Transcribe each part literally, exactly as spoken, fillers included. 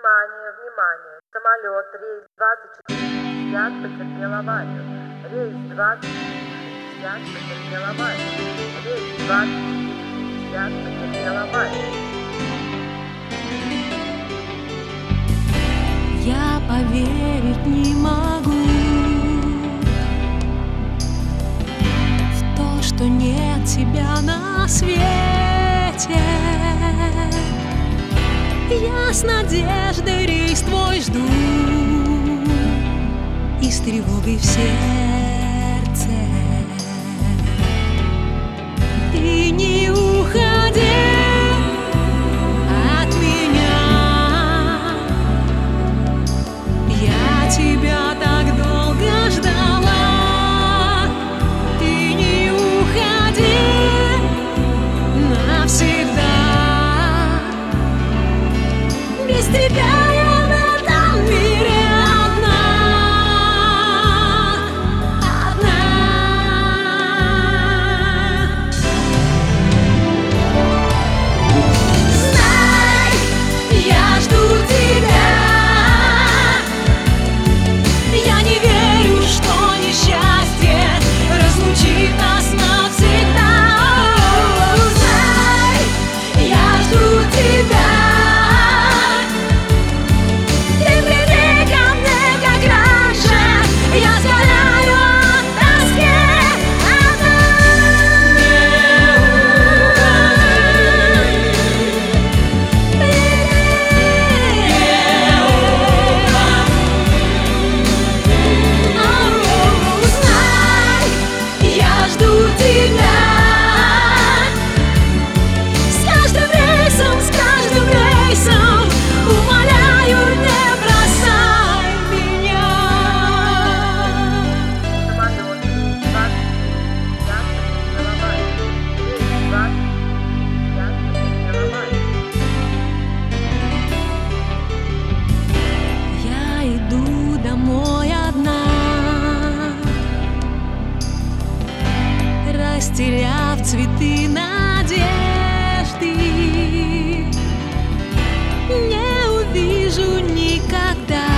Внимание, внимание! Самолет рейс двадцать четыре шестьдесят потерпел аварию. Рейс двадцать четыре шестьдесят потерпел аварию. Рейс двадцать четыре шестьдесят потерпел аварию. Я поверить не могу в то, что нет тебя на свете. Я с надеждой рейс твой жду и с тревогой в сердце. Ты не уходи от меня, я тебя так долго ждала. Ты не уходи навсегда. Без тебя я в этом мире одна, одна. Знай, я жду тебя. Я не верю, что несчастье разлучит нас навсегда. Знай, я жду тебя. Растеряв цветы надежды, не увижу никогда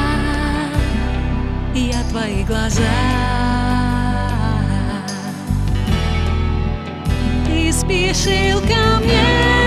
я твои глаза. Ты спешил ко мне.